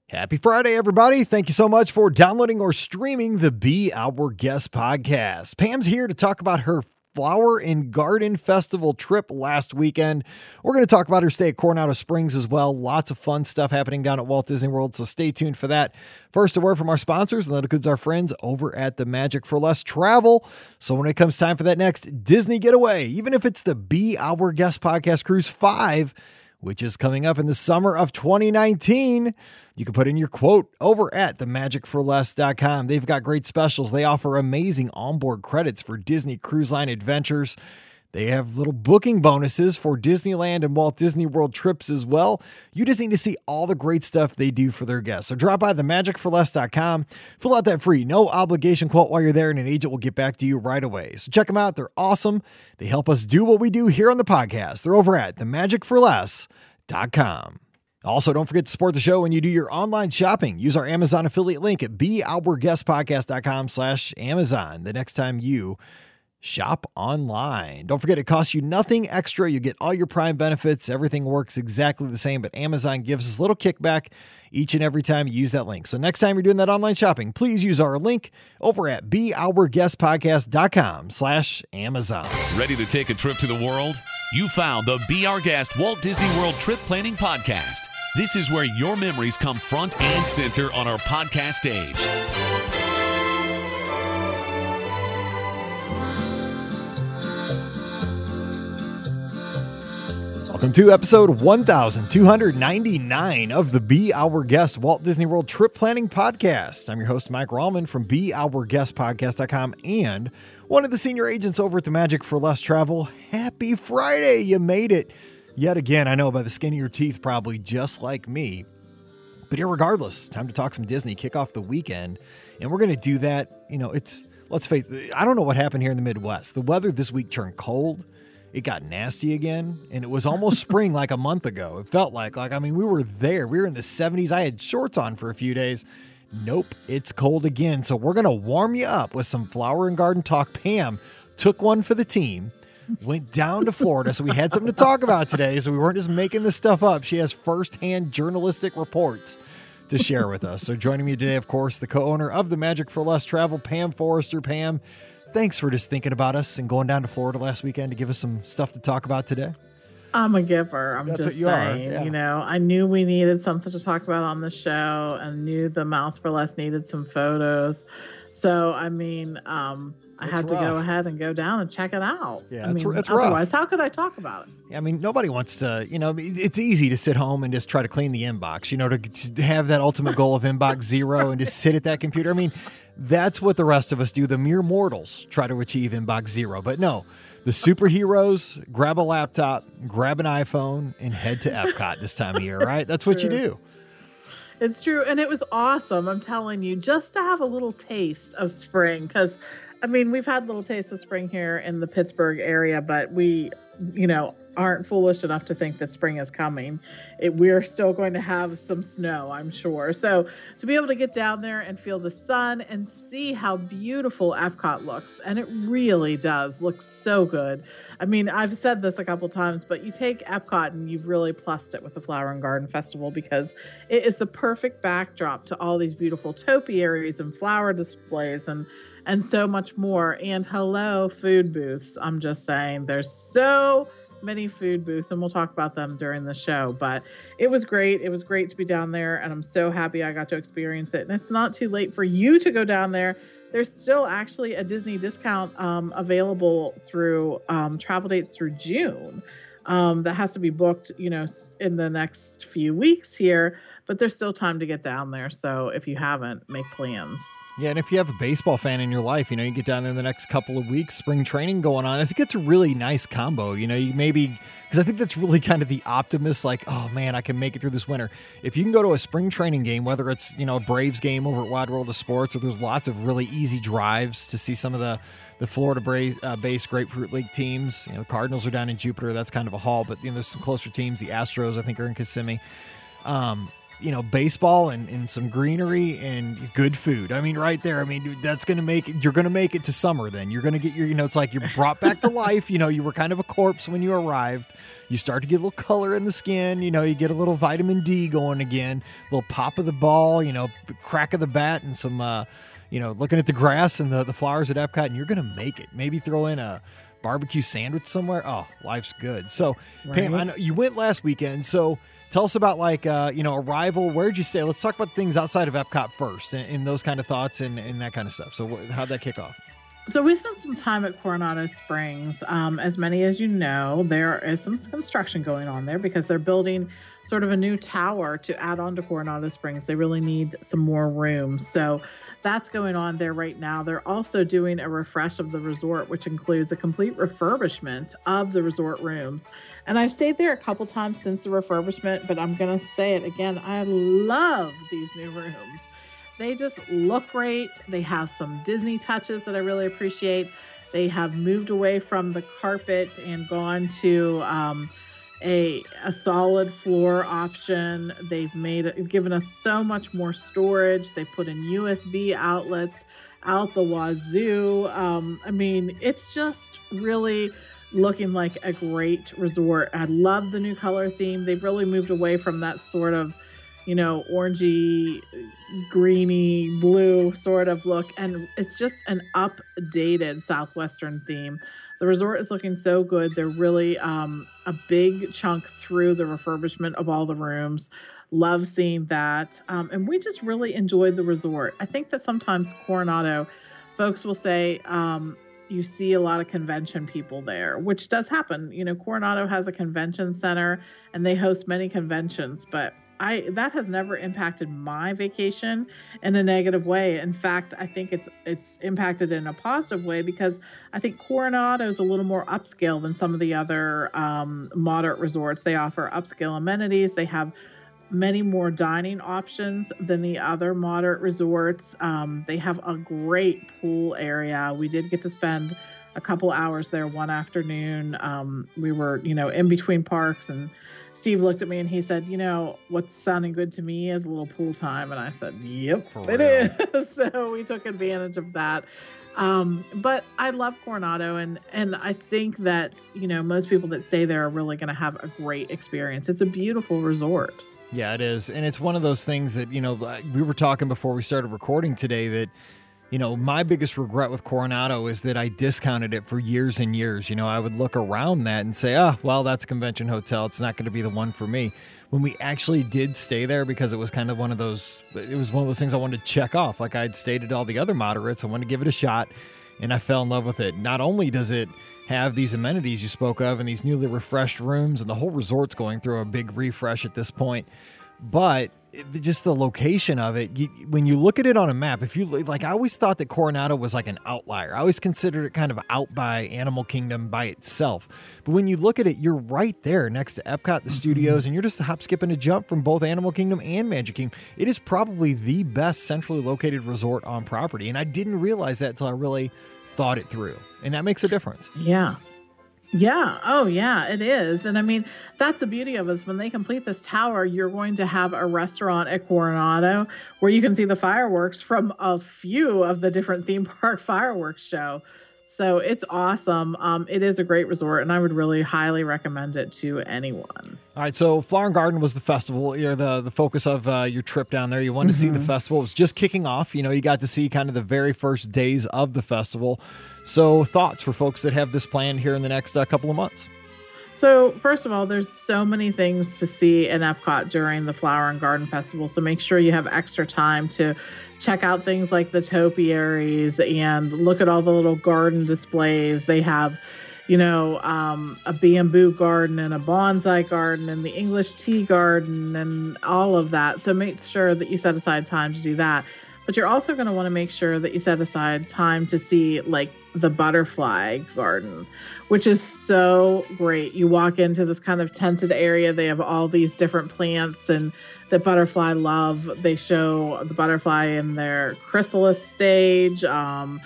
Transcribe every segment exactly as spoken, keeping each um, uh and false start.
Happy Friday, everybody. Thank you so much for downloading or streaming the Be Our Guest podcast. Pam's here to talk about her Flower and Garden Festival trip last weekend. We're going to talk about her stay at Coronado Springs as well. Lots of fun stuff happening down at Walt Disney World, so stay tuned for that. First, a word from our sponsors, and that includes our friends over at the Magic for Less Travel. So when it comes time for that next Disney getaway, even if it's the Be Our Guest podcast Cruise five, which is coming up in the summer of twenty nineteen, you can put in your quote over at the magic for less dot com. They've got great specials. They offer amazing onboard credits for Disney Cruise Line adventures. They have little booking bonuses for Disneyland and Walt Disney World trips as well. You just need to see all the great stuff they do for their guests. So drop by the magic for less dot com. Fill out that free, no obligation quote while you're there, and an agent will get back to you right away. So check them out. They're awesome. They help us do what we do here on the podcast. They're over at the magic for less dot com. Also, don't forget to support the show when you do your online shopping. Use our Amazon affiliate link at be our guest podcast dot com slash Amazon the next time you shop online. Don't forget, it costs you nothing extra. You get all your Prime benefits. Everything works exactly the same, but Amazon gives us a little kickback each and every time you use that link. So next time you're doing that online shopping, please use our link over at be our guest podcast dot com slash Amazon. Ready to take a trip to the world? You found the Be Our Guest Walt Disney World Trip Planning Podcast. This is where your memories come front and center on our podcast stage. Welcome to episode one thousand two hundred ninety-nine of the Be Our Guest Walt Disney World Trip Planning Podcast. I'm your host, Mike Rallman from be our guest podcast dot com and one of the senior agents over at the Magic for Less Travel. Happy Friday. You made it. Yet again, I know by the skin of your teeth, probably just like me. But irregardless, time to talk some Disney, kick off the weekend. And we're going to do that. You know, it's, let's face it, I don't know what happened here in the Midwest. The weather this week turned cold. It got nasty again. And it was almost spring like a month ago. It felt like, like, I mean, we were there. We were in the seventies. I had shorts on for a few days. Nope, it's cold again. So we're going to warm you up with some flower and garden talk. Pam took one for the team. Went down to Florida, so we had something to talk about today, so we weren't just making this stuff up. She has firsthand journalistic reports to share with us. So joining me today, of course, the co-owner of the Magic for Less Travel, Pam Forrester. Pam, thanks for just thinking about us and going down to Florida last weekend to give us some stuff to talk about today. I'm a giver. I'm That's just what you saying, are, yeah. you know, I knew we needed something to talk about on the show and knew the Mouse for Less needed some photos. So, I mean, um, I had to rough. go ahead and go down and check it out. Yeah, I it's, mean, it's rough. otherwise, how could I talk about it? I mean, nobody wants to, you know, it's easy to sit home and just try to clean the inbox, you know, to, to have that ultimate goal of inbox zero and just sit at that computer. I mean, that's what the rest of us do. The mere mortals try to achieve inbox zero. But no, the superheroes grab a laptop, grab an iPhone, and head to Epcot this time of year, right? That's what you do. It's true. And it was awesome. I'm telling you, just to have a little taste of spring, because I mean, we've had little taste of spring here in the Pittsburgh area, but we, you know, aren't foolish enough to think that spring is coming. It, we're still going to have some snow, I'm sure. So to be able to get down there and feel the sun and see how beautiful Epcot looks, and it really does look so good. I mean, I've said this a couple times, but you take Epcot and you've really plussed it with the Flower and Garden Festival because it is the perfect backdrop to all these beautiful topiaries and flower displays and and so much more. And hello, food booths. I'm just saying, there's so many food booths, and we'll talk about them during the show. But it was great. It was great to be down there, and I'm so happy I got to experience it. And it's not too late for you to go down there. There's still actually a Disney discount um, available through um, travel dates through June. Um, that has to be booked, you know, in the next few weeks here, but there's still time to get down there. So if you haven't, make plans. Yeah, and if you have a baseball fan in your life, you know, you get down there in the next couple of weeks, spring training going on. I think it's a really nice combo. You know, you maybe, because I think that's really kind of the optimist, like, oh man, I can make it through this winter. If you can go to a spring training game, whether it's, you know, a Braves game over at Wide World of Sports, or there's lots of really easy drives to see some of the, the Florida Braves uh, based Grapefruit League teams. You know, the Cardinals are down in Jupiter. That's kind of a haul, but, you know, there's some closer teams. The Astros, I think, are in Kissimmee. Um, you know, baseball and, and some greenery and good food. I mean, right there. I mean, that's going to make it, you're going to make it to summer then. You're going to get your, you know, it's like you're brought back to life. You know, you were kind of a corpse when you arrived. You start to get a little color in the skin. You know, you get a little vitamin D going again, a little pop of the ball, you know, crack of the bat, and some, uh, you know, looking at the grass and the, the flowers at Epcot, and you're going to make it. Maybe throw in a barbecue sandwich somewhere. Oh, life's good. So, right. Pam, I know you went last weekend. So tell us about, like, uh, you know, arrival. Where'd you stay? Let's talk about things outside of Epcot first, and, and those kind of thoughts and, and that kind of stuff. So wh- how'd that kick off? So we spent some time at Coronado Springs. Um, as many as you know, there is some construction going on there because they're building sort of a new tower to add on to Coronado Springs. They really need some more room. So that's going on there right now. They're also doing a refresh of the resort, which includes a complete refurbishment of the resort rooms. And I've stayed there a couple times since the refurbishment, but I'm going to say it again. I love these new rooms. They just look great. They have some Disney touches that I really appreciate. They have moved away from the carpet and gone to um, a a solid floor option. They've made given us so much more storage. They put in U S B outlets out the wazoo. Um, I mean, it's just really looking like a great resort. I love the new color theme. They've really moved away from that sort of, you know, orangey, greeny, blue sort of look. And it's just an updated Southwestern theme. The resort is looking so good. They're really um, a big chunk through the refurbishment of all the rooms. Love seeing that. Um, and we just really enjoyed the resort. I think that sometimes Coronado, folks will say, um, you see a lot of convention people there, which does happen. You know, Coronado has a convention center and they host many conventions, but I that has never impacted my vacation in a negative way. In fact, I think it's it's impacted in a positive way because I think Coronado is a little more upscale than some of the other um, moderate resorts. They offer upscale amenities. They have many more dining options than the other moderate resorts. Um, they have a great pool area. We did get to spend a couple hours there one afternoon. Um, we were, you know, in between parks, and Steve looked at me and he said, you know, what's sounding good to me is a little pool time. And I said, yep, it is. So we took advantage of that. Um, but I love Coronado, and, and I think that, you know, most people that stay there are really going to have a great experience. It's a beautiful resort. Yeah, it is. And it's one of those things that, you know, we were talking before we started recording today that, you know, my biggest regret with Coronado is that I discounted it for years and years. You know, I would look around that and say, oh, well, that's a convention hotel. It's not going to be the one for me. When we actually did stay there, because it was kind of one of those, it was one of those things I wanted to check off. Like I'd stayed at all the other moderates. I wanted to give it a shot, and I fell in love with it. Not only does it have these amenities you spoke of and these newly refreshed rooms, and the whole resort's going through a big refresh at this point, but just the location of it, you, when you look at it on a map, if you like, I always thought that Coronado was like an outlier. I always considered it kind of out by Animal Kingdom by itself. But when you look at it, you're right there next to Epcot, the studios, and you're just a hop, skip, and a jump from both Animal Kingdom and Magic Kingdom. It is probably the best centrally located resort on property. And I didn't realize that until I really thought it through. And that makes a difference. Yeah. Yeah. Oh, yeah, it is. And I mean, that's the beauty of it, is when they complete this tower, you're going to have a restaurant at Coronado where you can see the fireworks from a few of the different theme park fireworks show. So it's awesome. Um, it is a great resort, and I would really highly recommend it to anyone. All right, so Flower and Garden was the festival, you know, the the focus of uh, your trip down there. You wanted mm-hmm. to see the festival. It was just kicking off. You know, you got to see kind of the very first days of the festival. So thoughts for folks that have this planned here in the next uh, couple of months? So first of all, there's so many things to see in Epcot during the Flower and Garden Festival. So make sure you have extra time to check out things like the topiaries and look at all the little garden displays. They have, you know, um, a bamboo garden and a bonsai garden and the English tea garden and all of that. So make sure that you set aside time to do that. But you're also going to want to make sure that you set aside time to see like the butterfly garden, which is so great. You walk into this kind of tented area. They have all these different plants and that butterfly love. They show the butterfly in their chrysalis stage. Um,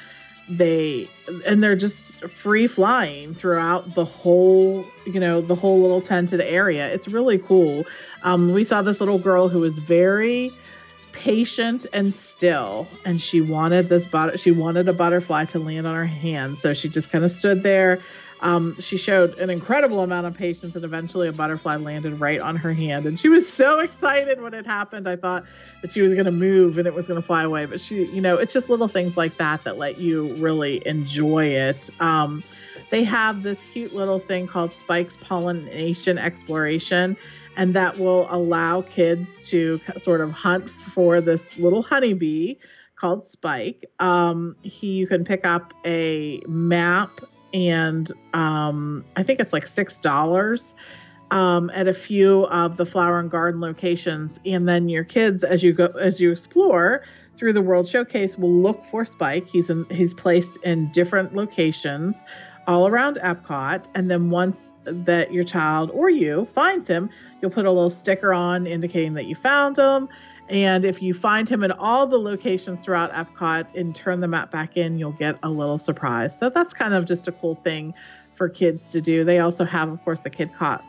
they and they're just free flying throughout the whole, you know, the whole little tented area. It's really cool. Um, we saw this little girl who was very patient and still, and she wanted this but she wanted a butterfly to land on her hand, so she just kind of stood there. Um, she showed an incredible amount of patience, and eventually a butterfly landed right on her hand. And she was so excited when it happened. I thought that she was going to move and it was going to fly away. But she, you know, it's just little things like that that let you really enjoy it. Um, they have this cute little thing called Spike's Pollination Exploration, and that will allow kids to sort of hunt for this little honeybee called Spike. Um, he, you can pick up a map, and um, I think it's like six dollars um, at a few of the flower and garden locations. And then your kids, as you go, as you explore through the World Showcase, will look for Spike. He's in, he's placed in different locations all around Epcot. And then once that your child or you finds him, you'll put a little sticker on indicating that you found him. And if you find him in all the locations throughout Epcot and turn the map back in, you'll get a little surprise. So that's kind of just a cool thing for kids to do. They also have, of course, the KidCot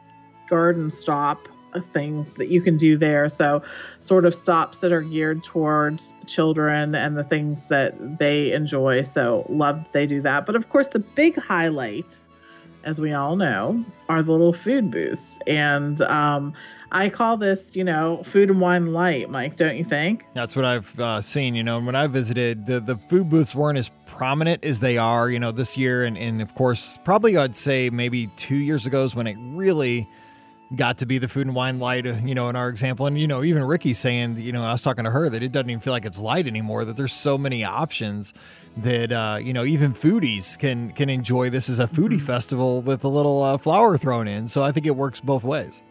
Garden Stop things that you can do there. So sort of stops that are geared towards children and the things that they enjoy. So love they do that. But of course, the big highlight, as we all know, are the little food booths. And um, I call this, you know, food and wine light, Mike, don't you think? That's what I've uh, seen, you know, and when I visited, the, the food booths weren't as prominent as they are, you know, this year. And, and of course, probably I'd say maybe two years ago is when it really got to be the food and wine light, you know, in our example. And, you know, even Ricky's saying, you know, I was talking to her that it doesn't even feel like it's light anymore, that there's so many options that, uh, you know, even foodies can can enjoy this as a foodie mm-hmm. festival with a little uh, flour thrown in. So I think it works both ways.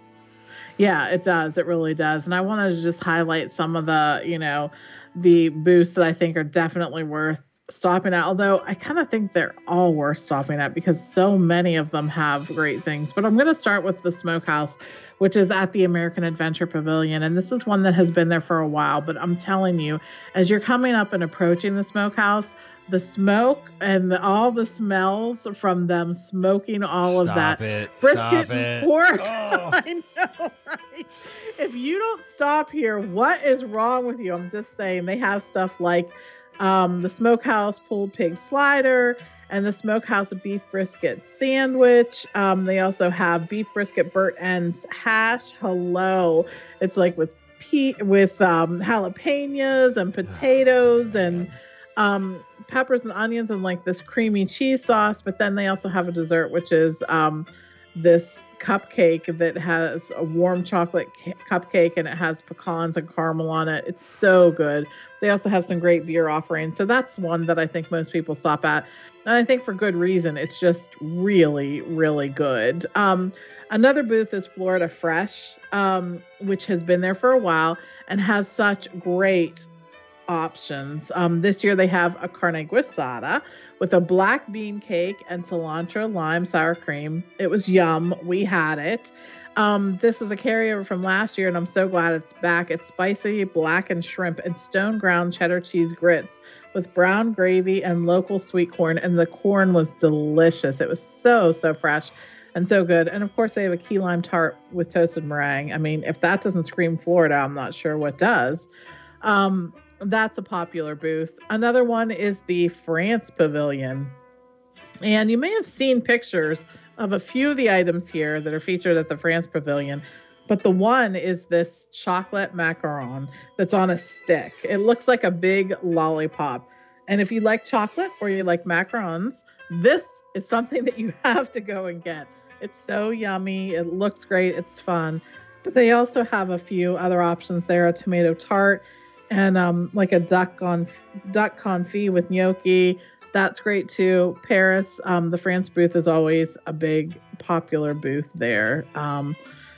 Yeah, it does. It really does. And I wanted to just highlight some of the, you know, the booths that I think are definitely worth stopping at, although I kind of think they're all worth stopping at because so many of them have great things. But I'm going to start with the Smokehouse, which is at the American Adventure Pavilion. And this is one that has been there for a while, but I'm telling you, as you're coming up and approaching the Smokehouse, the smoke and the, all the smells from them smoking all Stop of that it. brisket Stop and it. pork. Oh. I know, right? If you don't stop here, what is wrong with you? I'm just saying, they have stuff like um, the Smokehouse pulled pig slider and the Smokehouse beef brisket sandwich. Um, they also have beef brisket burnt ends hash. Hello. It's like with pe- with um, jalapenos and potatoes and um, peppers and onions and like this creamy cheese sauce. But then they also have a dessert, which is um, this cupcake that has a warm chocolate ca- cupcake and it has pecans and caramel on it. It's so good. They also have some great beer offerings. So that's one that I think most people stop at. And I think for good reason. It's just really, really good. Um, another booth is Florida Fresh, um, which has been there for a while and has such great options. Um, this year they have a carne guisada with a black bean cake and cilantro lime sour cream. It was yum. We had it. Um, this is a carryover from last year, and I'm so glad it's back. It's spicy blackened shrimp and stone ground cheddar cheese grits with brown gravy and local sweet corn, and the corn was delicious. It was so, so fresh and so good. And of course, they have a key lime tart with toasted meringue. I mean, if that doesn't scream Florida, I'm not sure what does. Um, That's a popular booth. Another one is the France Pavilion. And you may have seen pictures of a few of the items here that are featured at the France Pavilion. But the one is this chocolate macaron that's on a stick. It looks like a big lollipop. And if you like chocolate or you like macarons, this is something that you have to go and get. It's so yummy. It looks great. It's fun. But they also have a few other options there, a tomato tart, and um, like a duck on duck confit with gnocchi. That's great too. Paris, um, the France booth is always a big popular booth there. Um,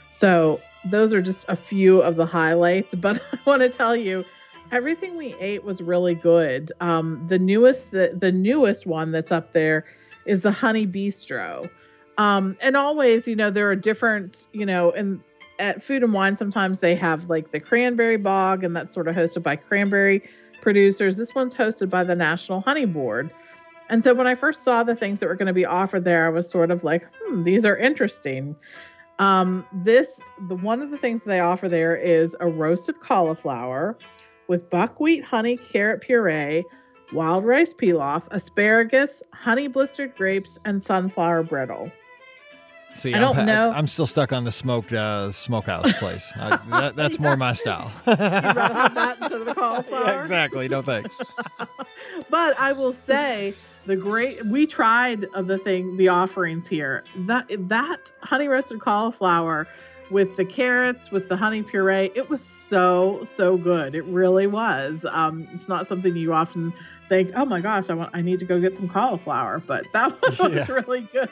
so those are just a few of the highlights. But I want to tell you, everything we ate was really good. Um, the newest, the, the newest one that's up there is the Honey Bistro. Um, and always, you know, there are different, you know, and at Food and Wine, sometimes they have like the cranberry bog, and that's sort of hosted by Cranberry producers. This one's hosted by the National Honey Board. And so when I first saw the things that were going to be offered there, I was sort of like, hmm, these are interesting. Um, this, the one of the things they offer there is a roasted cauliflower with buckwheat honey carrot puree, wild rice pilaf, asparagus, honey blistered grapes, and sunflower brittle. See, I I'm, don't know. I, I'm still stuck on the smoked uh, smokehouse place. I, that, that's Yeah. more my style. You'd rather have that instead of the cauliflower? Yeah, exactly. No thanks. But I will say the great, we tried the thing, the offerings here. That that honey roasted cauliflower with the carrots, with the honey puree, it was so, so good. It really was. Um, it's not something you often think, oh my gosh, I want, I need to go get some cauliflower, but that one was Yeah. really good.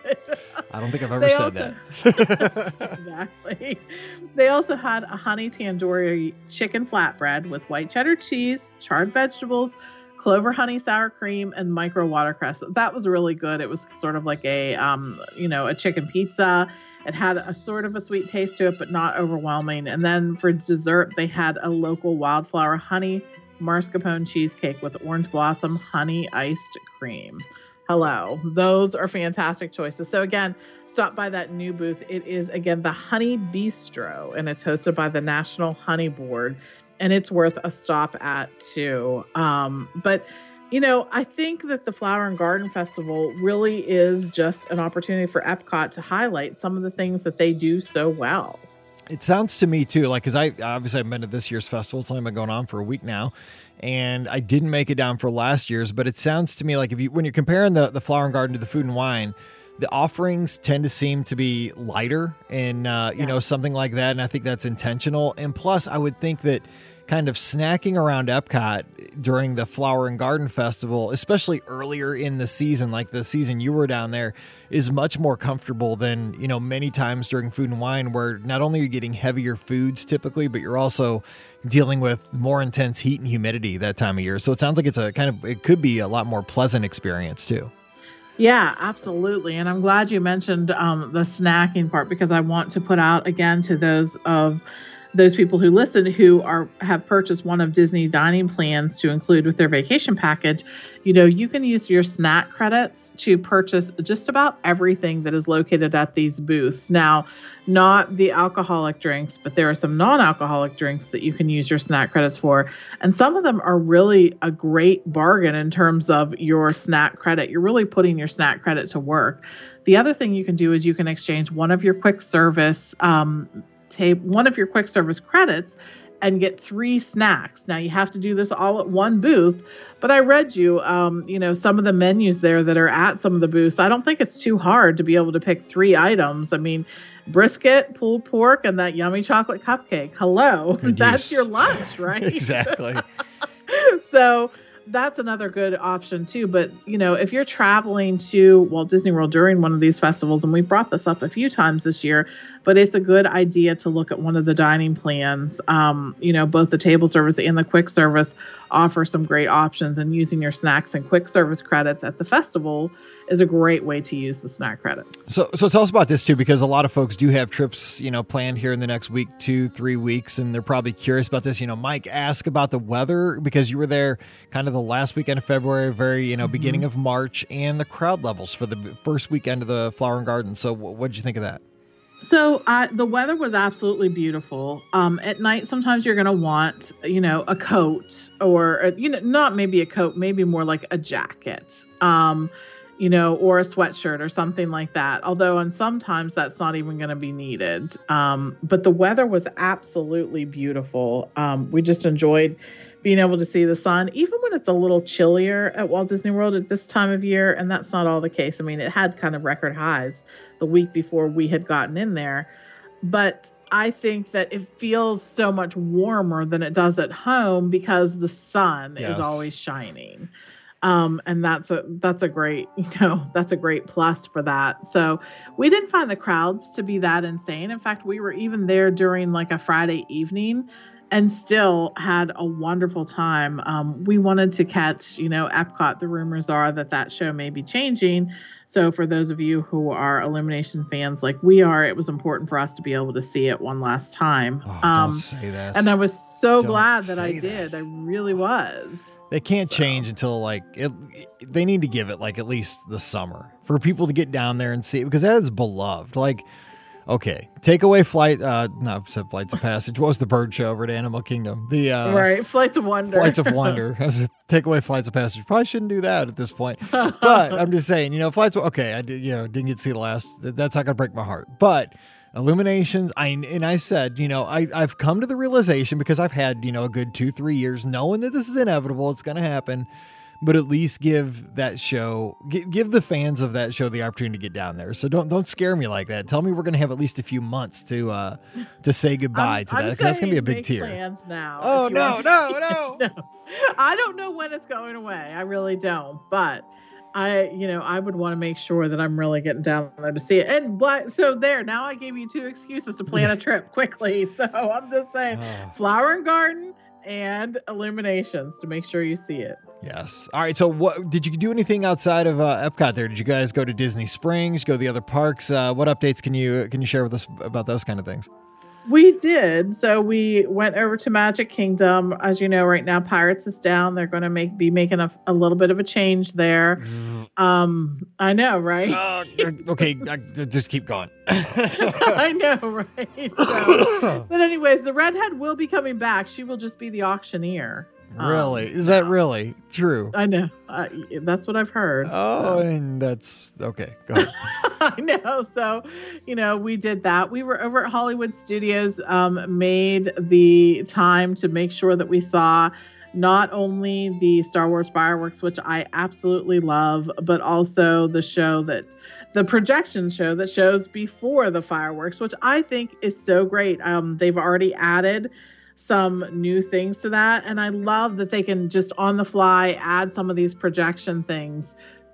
I don't think I've ever They said also- that. Exactly. They also had a honey tandoori chicken flatbread with white cheddar cheese, charred vegetables, clover honey sour cream, and micro watercress. That was really good. It was sort of like a, um, you know, a chicken pizza. It had a sort of a sweet taste to it, but not overwhelming. And then for dessert, they had a local wildflower honey mascarpone cheesecake with orange blossom honey iced cream. Hello. Those are fantastic choices. So again, stop by that new booth. It is, again, the Honey Bistro, and it's hosted by the National Honey Board, and it's worth a stop at too. Um, but, you know, I think that the Flower and Garden Festival really is just an opportunity for Epcot to highlight some of the things that they do so well. It sounds to me too, like, because I obviously I've been to this year's festival. It's only been going on for a week now, and I didn't make it down for last year's. But it sounds to me like if you when you're comparing the the Flower and Garden to the Food and Wine, the offerings tend to seem to be lighter and uh, you know Yes. something like that. And I think that's intentional. And plus, I would think that kind of snacking around Epcot during the Flower and Garden Festival, especially earlier in the season, like the season you were down there, is much more comfortable than, you know, many times during Food and Wine, where not only are you getting heavier foods typically, but you're also dealing with more intense heat and humidity that time of year. So it sounds like it's a kind of, it could be a lot more pleasant experience too. Yeah, absolutely. And I'm glad you mentioned um, the snacking part, because I want to put out again to those of those people who listen who are have purchased one of Disney's dining plans to include with their vacation package. You know, you can use your snack credits to purchase just about everything that is located at these booths. Now, not the alcoholic drinks, but there are some non-alcoholic drinks that you can use your snack credits for. And some of them are really a great bargain in terms of your snack credit. You're really putting your snack credit to work. The other thing you can do is you can exchange one of your quick service um, tape one of your quick service credits and get three snacks. Now you have to do this all at one booth, but I read you, um, you know, some of the menus there that are at some of the booths. I don't think it's too hard to be able to pick three items. I mean, brisket, pulled pork, and that yummy chocolate cupcake. Hello, Good that's use. your lunch, right? Exactly. So that's another good option too. But, you know, if you're traveling to Walt Disney World during one of these festivals, and we brought this up a few times this year, but it's a good idea to look at one of the dining plans. Um, you know, both the table service and the quick service offer some great options, and using your snacks and quick service credits at the festival is a great way to use the snack credits. So, so tell us about this too, because a lot of folks do have trips, you know, planned here in the next week, two, three weeks, and they're probably curious about this. You know, Mike, ask about the weather, because you were there kind of the last weekend of February, very, you know, mm-hmm. beginning of March, and the crowd levels for the first weekend of the Flower and Garden. So, what did you think of that? So uh, the weather was absolutely beautiful. Um, at night, sometimes you're going to want, you know, a coat, or, a, you know, not maybe a coat, maybe more like a jacket. Um, you know, or a sweatshirt or something like that. Although, and sometimes that's not even going to be needed. Um, but the weather was absolutely beautiful. Um, we just enjoyed being able to see the sun, even when it's a little chillier at Walt Disney World at this time of year. And that's not all the case. I mean, it had kind of record highs the week before we had gotten in there. But I think that it feels so much warmer than it does at home, because the sun Yes. is always shining. Um, and that's a, that's a great, you know, that's a great plus for that. So we didn't find the crowds to be that insane. In fact, we were even there during like a Friday evening, and still had a wonderful time. Um, we wanted to catch, you know, Epcot. The rumors are that that show may be changing. So for those of you who are Illumination fans like we are, it was important for us to be able to see it one last time. Oh, um, don't say that. And I was so Don't glad that I say did. that. I really was. They can't So. change until like it, they need to give it like at least the summer for people to get down there and see it, because that is beloved. Like, okay, take away flight, uh, not said Flights of Passage. What was the bird show over at Animal Kingdom? The uh, Right, Flights of Wonder. Flights of Wonder. I was like, take away Flights of Passage. Probably shouldn't do that at this point. But I'm just saying, you know, Flights. Of, okay, I did, you know, didn't get to see the last. That's not gonna break my heart. But Illuminations, I and I said, you know, I I've come to the realization, because I've had, you know, a good two three years knowing that this is inevitable. It's gonna happen. But at least give that show, give, give the fans of that show the opportunity to get down there. So don't don't scare me like that. Tell me we're gonna have at least a few months to uh to say goodbye I'm, to I'm that, because that's gonna be a saying big make tier. Plans now. Oh if you no want no to- no! no! I don't know when it's going away. I really don't. But I, you know, I would want to make sure that I'm really getting down there to see it. And black, so there. Now I gave you two excuses to plan a trip quickly. So I'm just saying, Oh. Flower and Garden and Illuminations to make sure you see it. Yes. All right. So, what did you do anything outside of uh, Epcot? There, did you guys go to Disney Springs? Go to the other parks? Uh, what updates can you can you share with us about those kind of things? We did. So we went over to Magic Kingdom. As you know, right now Pirates is down. They're going to make be making a, a little bit of a change there. Um, I know, right? Uh, okay, I, just keep going. I know, right? So, but anyways, the redhead will be coming back. She will just be the auctioneer. Really? Um, Is that really true? I know. Uh, that's what I've heard. Oh, so. and that's okay. Go ahead. I know. So, you know, we did that. We were over at Hollywood Studios, um, made the time to make sure that we saw not only the Star Wars fireworks, which I absolutely love, but also the show that the projection show that shows before the fireworks, which I think is so great. Um, they've already added some new things to that. And I love that they can just on the fly add some of these projection things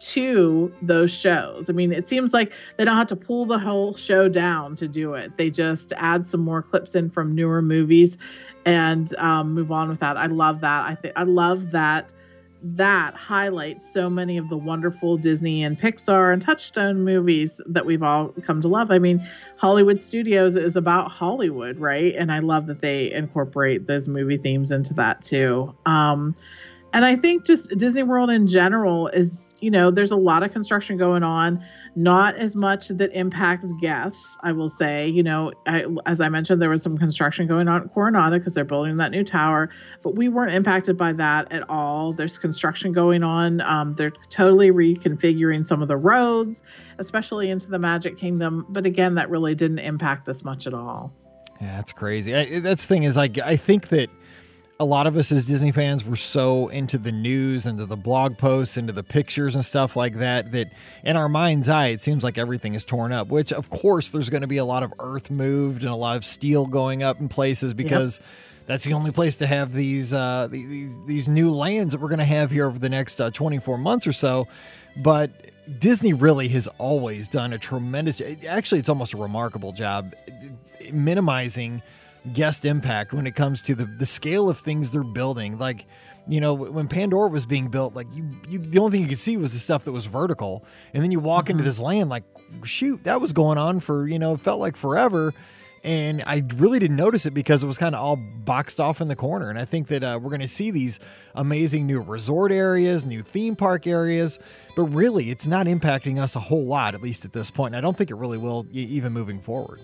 to those shows. I mean, it seems like they don't have to pull the whole show down to do it. They just add some more clips in from newer movies and um, move on with that. I love that. I think I love that that highlights so many of the wonderful Disney and Pixar and Touchstone movies that we've all come to love. I mean, Hollywood Studios is about Hollywood, right? And I love that they incorporate those movie themes into that too. Um, and I think just Disney World in general is, you know, there's a lot of construction going on, not as much that impacts guests, I will say. You know, I, as I mentioned, there was some construction going on at Coronado because they're building that new tower, but we weren't impacted by that at all. There's construction going on. Um, they're totally reconfiguring some of the roads, especially into the Magic Kingdom. But again, that really didn't impact us much at all. Yeah, that's crazy. I, that's the thing is, like, I think that a lot of us as Disney fans were so into the news, into the blog posts, into the pictures and stuff like that, that in our mind's eye, it seems like everything is torn up, which of course there's going to be a lot of earth moved and a lot of steel going up in places because yep. that's the only place to have these, uh, these, these new lands that we're going to have here over the next uh, twenty-four months or so. But Disney really has always done a tremendous, actually it's almost a remarkable job minimizing guest impact when it comes to the, the scale of things they're building. Like, you know, when Pandora was being built, like you, you the only thing you could see was the stuff that was vertical. And then you walk mm-hmm. into this land, like, shoot, that was going on for, you know, it felt like forever. And I really didn't notice it because it was kind of all boxed off in the corner. And I think that uh, we're going to see these amazing new resort areas, new theme park areas, but really it's not impacting us a whole lot, at least at this point. And I don't think it really will even moving forward.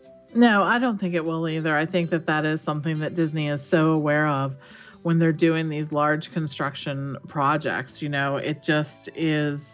No, I don't think it will either. I think that that is something that Disney is so aware of when they're doing these large construction projects. You know, it just is,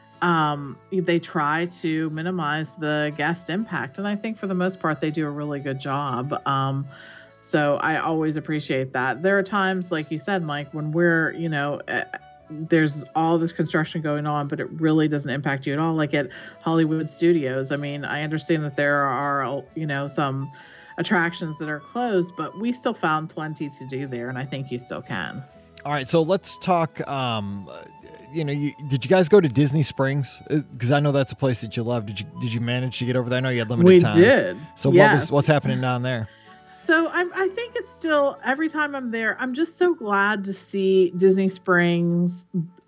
um, they try to minimize the guest impact. And I think for the most part, they do a really good job. Um, so I always appreciate that. There are times, like you said, Mike, when we're, you know, there's all this construction going on, but it really doesn't impact you at all. Like at Hollywood Studios. I mean, I understand that there are, you know, some attractions that are closed, but we still found plenty to do there. And I think you still can. All right. So let's talk, um, you know, you, did you guys go to Disney Springs? Because I know that's a place that you love. Did you, did you manage to get over there? I know you had limited we time. We did. So yes. what was, what's happening down there? So I, I think it's still, every time I'm there, I'm just so glad to see Disney Springs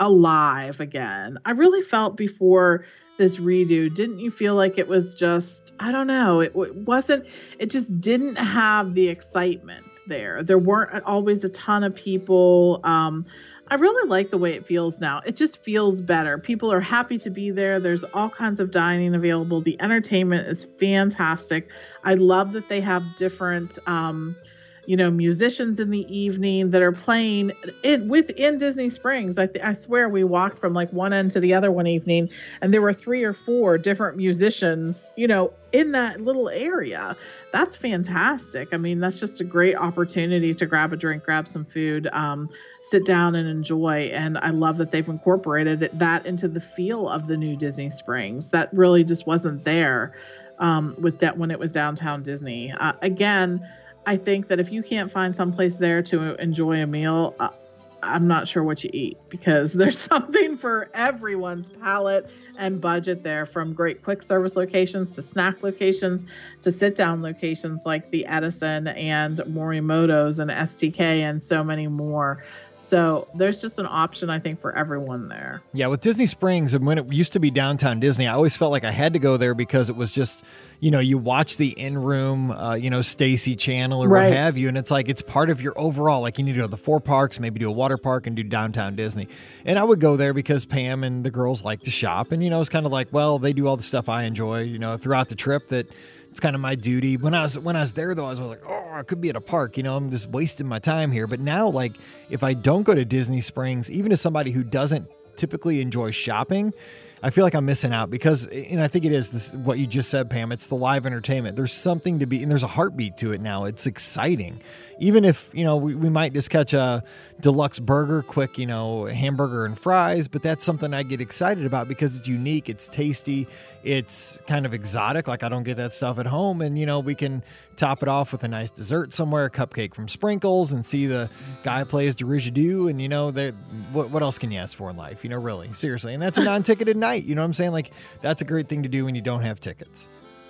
alive again. I really felt before this redo, didn't you feel like it was just, I don't know, it, it wasn't, it just didn't have the excitement there. There weren't always a ton of people. Um, I really like the way it feels now. It just feels better. People are happy to be there. There's all kinds of dining available. The entertainment is fantastic. I love that they have different, um, you know, musicians in the evening that are playing it within Disney Springs. I, th- I swear we walked from like one end to the other one evening, and there were three or four different musicians, you know, in that little area. That's fantastic. I mean, that's just a great opportunity to grab a drink, grab some food, um, sit down and enjoy. And I love that they've incorporated that into the feel of the new Disney Springs. That really just wasn't there um, with that when it was downtown Disney. Uh, again, I think that if you can't find someplace there to enjoy a meal, uh, I'm not sure what you eat, because there's something for everyone's palate and budget there, from great quick service locations to snack locations to sit down locations like the Edison and Morimoto's and S T K and so many more. So there's just an option, I think, for everyone there. Yeah, with Disney Springs, and when it used to be downtown Disney, I always felt like I had to go there because it was just, you know, you watch the in-room, uh, you know, Stacy Channel or Right. what have you, and it's like it's part of your overall, like you need to go to the four parks, maybe do a water park and do downtown Disney. And I would go there because Pam and the girls like to shop, and, you know, it's kind of like, well, they do all the stuff I enjoy, you know, throughout the trip that it's kind of my duty. When I was when I was there, though, I was like, oh, I could be at a park. You know, I'm just wasting my time here. But now, like, if I don't go to Disney Springs, even as somebody who doesn't typically enjoy shopping, I feel like I'm missing out because, and I think it is this, what you just said, Pam, it's the live entertainment. There's something to be, and there's a heartbeat to it now. It's exciting. Even if, you know, we, we might just catch a deluxe burger, quick, you know, hamburger and fries, but that's something I get excited about because it's unique, it's tasty, it's kind of exotic. Like I don't get that stuff at home. And, you know, we can top it off with a nice dessert somewhere, a cupcake from Sprinkles, and see the guy plays didgeridoo. And, you know, they, what, what else can you ask for in life? You know, really, seriously. And that's a non-ticketed night. You know what I'm saying? Like that's a great thing to do when you don't have tickets.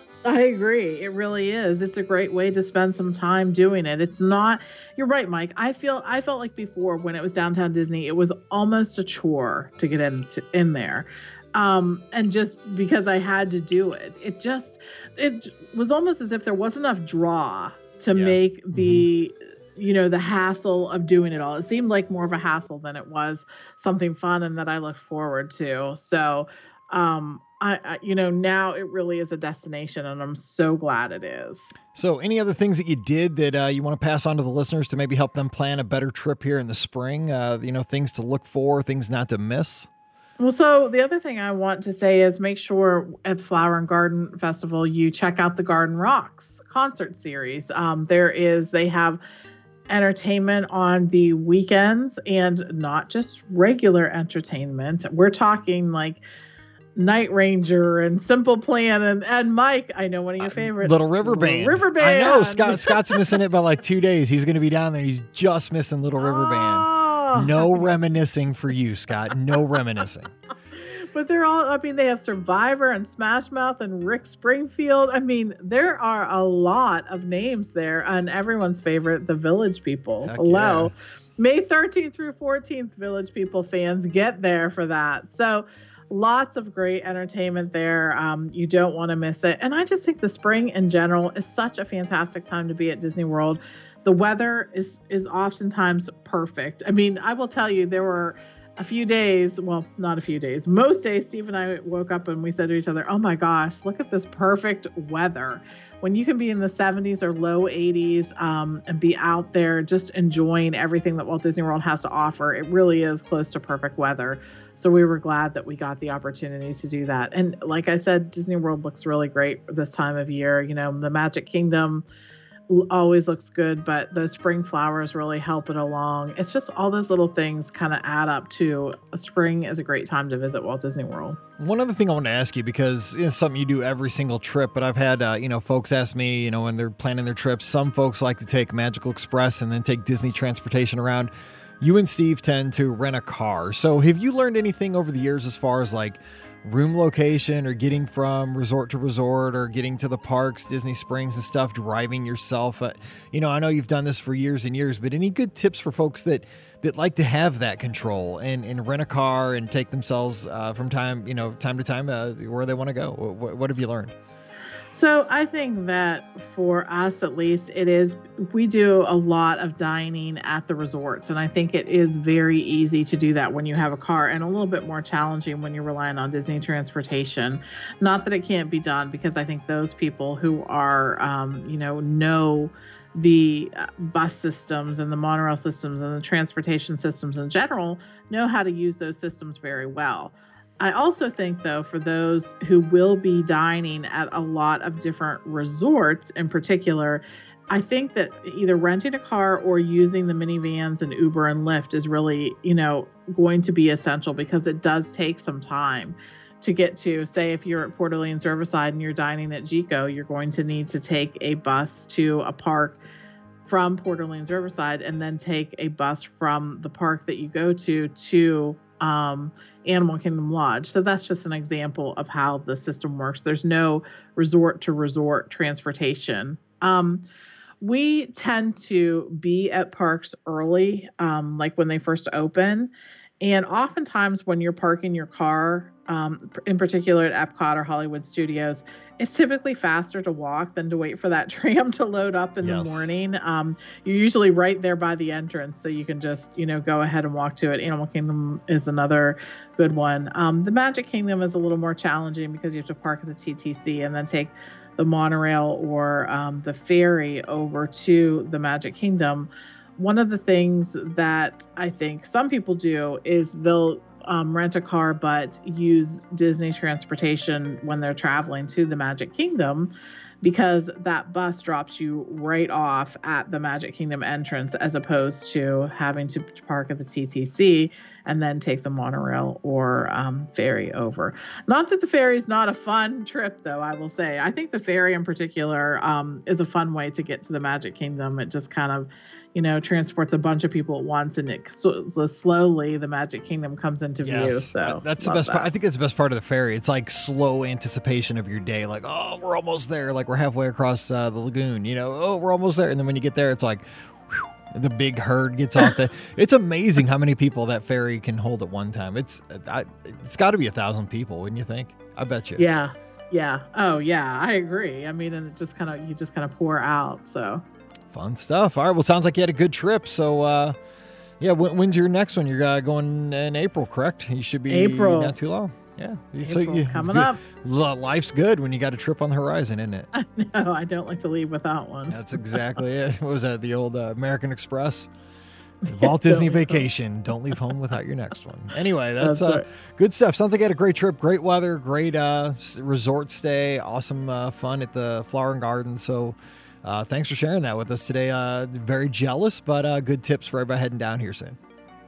I agree. It really is. It's a great way to spend some time doing it. It's not, you're right, Mike. I feel, I felt like before when it was downtown Disney, it was almost a chore to get in, to, in there. Um, and just because I had to do it, it just, it was almost as if there wasn't enough draw to yeah. make the, mm-hmm. you know, the hassle of doing it all. It seemed like more of a hassle than it was something fun and that I looked forward to. So, um, I, I, you know, now it really is a destination, and I'm so glad it is. So any other things that you did that uh, you want to pass on to the listeners to maybe help them plan a better trip here in the spring? Uh, you know, things to look for, things not to miss? Well, so the other thing I want to say is make sure at the Flower and Garden Festival, you check out the Garden Rocks concert series. Um, there is, they have entertainment on the weekends and not just regular entertainment. We're talking like Night Ranger and Simple Plan and, and Mike, I know one of your favorites. Little River Band. Little River Band. I know, Scott. Scott's missing it by like two days. He's going to be down there. He's just missing Little River Oh. Band. No reminiscing for you, Scott. No reminiscing. But they're all, I mean, they have Survivor and Smash Mouth and Rick Springfield. I mean, there are a lot of names there, and everyone's favorite, the Village People. Heck Hello. yeah. May thirteenth through fourteenth, Village People fans, get there for that. So lots of great entertainment there. Um, you don't want to miss it. And I just think the spring in general is such a fantastic time to be at Disney World. The weather is is oftentimes perfect. I mean, I will tell you, there were a few days, well, not a few days, most days, Steve and I woke up and we said to each other, oh my gosh, look at this perfect weather. When you can be in the seventies or low eighties um, and be out there just enjoying everything that Walt Disney World has to offer, it really is close to perfect weather. So we were glad that we got the opportunity to do that. And like I said, Disney World looks really great this time of year. You know, the Magic Kingdom always looks good, but those spring flowers really help it along. It's just all those little things kind of add up to a spring is a great time to visit Walt Disney World. One other thing I want to ask you, because it's something you do every single trip, but I've had, uh, you know, folks ask me, you know, when they're planning their trips, some folks like to take Magical Express and then take Disney transportation around. You and Steve tend to rent a car. So have you learned anything over the years as far as like room location or getting from resort to resort or getting to the parks, Disney Springs and stuff, driving yourself. Uh, you know, I know you've done this for years and years, but any good tips for folks that, that like to have that control and, and rent a car and take themselves uh, from time, you know, time to time uh, where they want to go? What, what have you learned? So I think that for us, at least, it is, we do a lot of dining at the resorts. And I think it is very easy to do that when you have a car, and a little bit more challenging when you're relying on Disney transportation. Not that it can't be done, because I think those people who are, um, you know, know the bus systems and the monorail systems and the transportation systems in general know how to use those systems very well. I also think, though, for those who will be dining at a lot of different resorts in particular, I think that either renting a car or using the minivans and Uber and Lyft is really, you know, going to be essential, because it does take some time to get to. Say if you're at Port Orleans Riverside and you're dining at Jiko, you're going to need to take a bus to a park from Port Orleans Riverside and then take a bus from the park that you go to to um, Animal Kingdom Lodge. So that's just an example of how the system works. There's no resort to resort transportation. Um, we tend to be at parks early, um, like when they first open. And oftentimes when you're parking your car, um, in particular at Epcot or Hollywood Studios, it's typically faster to walk than to wait for that tram to load up in yes. the morning. Um, you're usually right there by the entrance, so you can just, you know, go ahead and walk to it. Animal Kingdom is another good one. Um, the Magic Kingdom is a little more challenging because you have to park at the T T C and then take the monorail or um, the ferry over to the Magic Kingdom. One of the things that I think some people do is they'll um, rent a car but use Disney transportation when they're traveling to the Magic Kingdom, because that bus drops you right off at the Magic Kingdom entrance, as opposed to having to park at the T T C and then take the monorail or um, ferry over. Not that the ferry is not a fun trip, though, I will say. I think the ferry in particular um, is a fun way to get to the Magic Kingdom. It just kind of, you know, transports a bunch of people at once, and it so, so slowly the Magic Kingdom comes into yes, view. So that's the best that. part. I think it's the best part of the ferry. It's like slow anticipation of your day. Like, oh, we're almost there. Like we're halfway across uh, the lagoon, you know, oh, we're almost there. And then when you get there, it's like, whew, the big herd gets off. The, it's amazing how many people that ferry can hold at one time. It's, I, it's gotta be a thousand people, wouldn't you think? I bet you. Yeah. Yeah. Oh yeah, I agree. I mean, and it just kind of, you just kind of pour out. So fun stuff. All right. Well, sounds like you had a good trip. So, uh, yeah, when, when's your next one? You're uh, going in April, correct? You should be April. Not too long. Yeah. April, so you, coming up. Life's good when you got a trip on the horizon, isn't it? No, I don't like to leave without one. That's exactly it. What was that? The old uh, American Express? Walt Disney Vacation. Don't leave home without your next one. Anyway, that's, that's uh, right. Good stuff. Sounds like you had a great trip, great weather, great uh, resort stay, awesome uh, fun at the Flower and Garden. So uh, thanks for sharing that with us today. Uh, very jealous, but uh, good tips for everybody heading down here soon.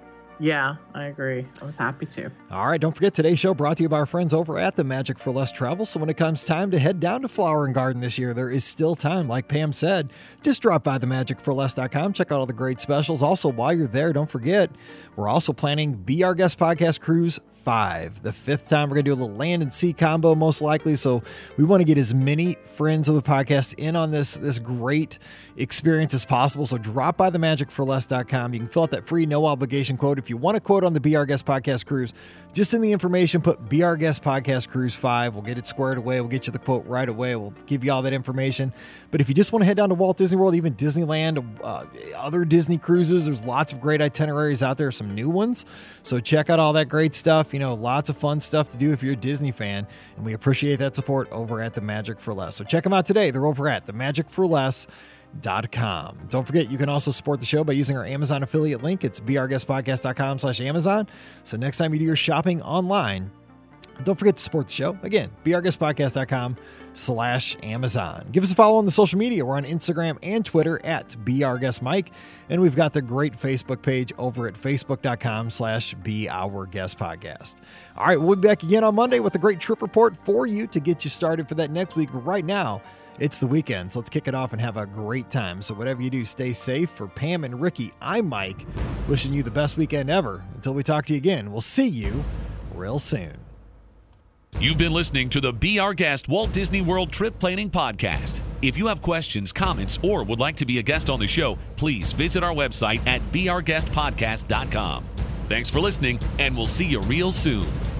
Yeah, I agree. I was happy to. All right. Don't forget, today's show brought to you by our friends over at the Magic for Less Travel. So when it comes time to head down to Flower and Garden this year, there is still time. Like Pam said, just drop by the magic for less dot com. Check out all the great specials. Also, while you're there, don't forget, we're also planning Be Our Guest Podcast Cruise five. The fifth time we're going to do a little land and sea combo, most likely. So we want to get as many friends of the podcast in on this, this great experience as possible. So drop by the magic for less dot com. You can fill out that free no obligation quote. If you want to quote on the Be Our Guest Podcast Cruise, just in the information, put Be Our Guest Podcast Cruise five. We'll get it squared away. We'll get you the quote right away. We'll give you all that information. But if you just want to head down to Walt Disney World, even Disneyland, uh, other Disney cruises, there's lots of great itineraries out there, some new ones. So check out all that great stuff. You know, lots of fun stuff to do if you're a Disney fan. And we appreciate that support over at the Magic for Less. So check them out today. They're over at the magic for less dot com. Don't forget, you can also support the show by using our Amazon affiliate link. It's be our guest podcast dot com slash Amazon. So next time you do your shopping online, don't forget to support the show. Again, be our guest podcast dot com slash Amazon. Give us a follow on the social media. We're on Instagram and Twitter at BeOurGuestMike. And we've got the great Facebook page over at facebook dot com slash Be Our Guest Podcast. All right, we'll be back again on Monday with a great trip report for you to get you started for that next week. But right now, it's the weekend, so let's kick it off and have a great time. So whatever you do, stay safe. For Pam and Ricky, I'm Mike, wishing you the best weekend ever. Until we talk to you again, we'll see you real soon. You've been listening to the Be Our Guest Walt Disney World Trip Planning Podcast. If you have questions, comments, or would like to be a guest on the show, please visit our website at be our guest podcast dot com. Thanks for listening, and we'll see you real soon.